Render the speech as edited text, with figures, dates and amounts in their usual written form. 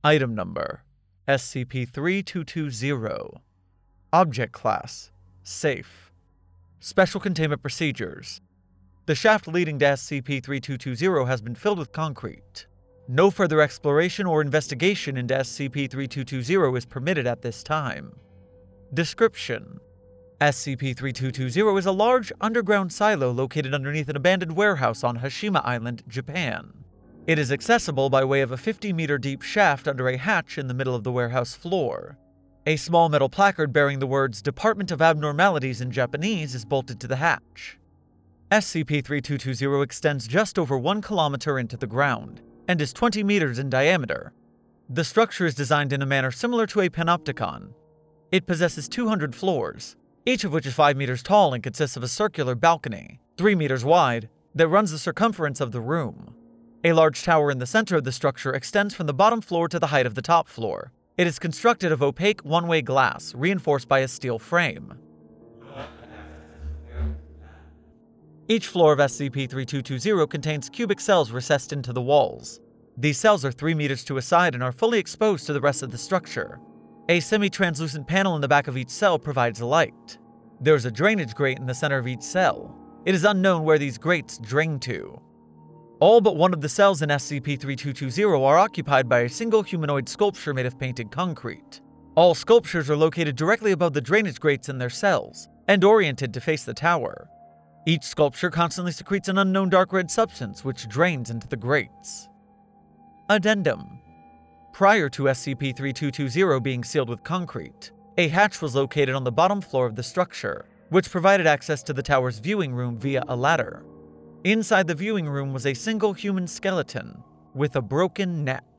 Item Number SCP-3220. Object Class Safe. Special Containment Procedures. The shaft leading to SCP-3220 has been filled with concrete. No further exploration or investigation into SCP-3220 is permitted at this time. Description: SCP-3220 is a large underground silo located underneath an abandoned warehouse on Hashima Island, Japan. It is accessible by way of a 50-meter deep shaft under a hatch in the middle of the warehouse floor. A small metal placard bearing the words Department of Abnormalities in Japanese is bolted to the hatch. SCP-3220 extends just over 1 kilometer into the ground and is 20 meters in diameter. The structure is designed in a manner similar to a panopticon. It possesses 200 floors, each of which is 5 meters tall and consists of a circular balcony, 3 meters wide, that runs the circumference of the room. A large tower in the center of the structure extends from the bottom floor to the height of the top floor. It is constructed of opaque one-way glass, reinforced by a steel frame. Each floor of SCP-3220 contains cubic cells recessed into the walls. These cells are 3 meters to a side and are fully exposed to the rest of the structure. A semi-translucent panel in the back of each cell provides light. There is a drainage grate in the center of each cell. It is unknown where these grates drain to. All but one of the cells in SCP-3220 are occupied by a single humanoid sculpture made of painted concrete. All sculptures are located directly above the drainage grates in their cells, and oriented to face the tower. Each sculpture constantly secretes an unknown dark red substance which drains into the grates. Addendum: prior to SCP-3220 being sealed with concrete, a hatch was located on the bottom floor of the structure, which provided access to the tower's viewing room via a ladder. Inside the viewing room was a single human skeleton with a broken neck.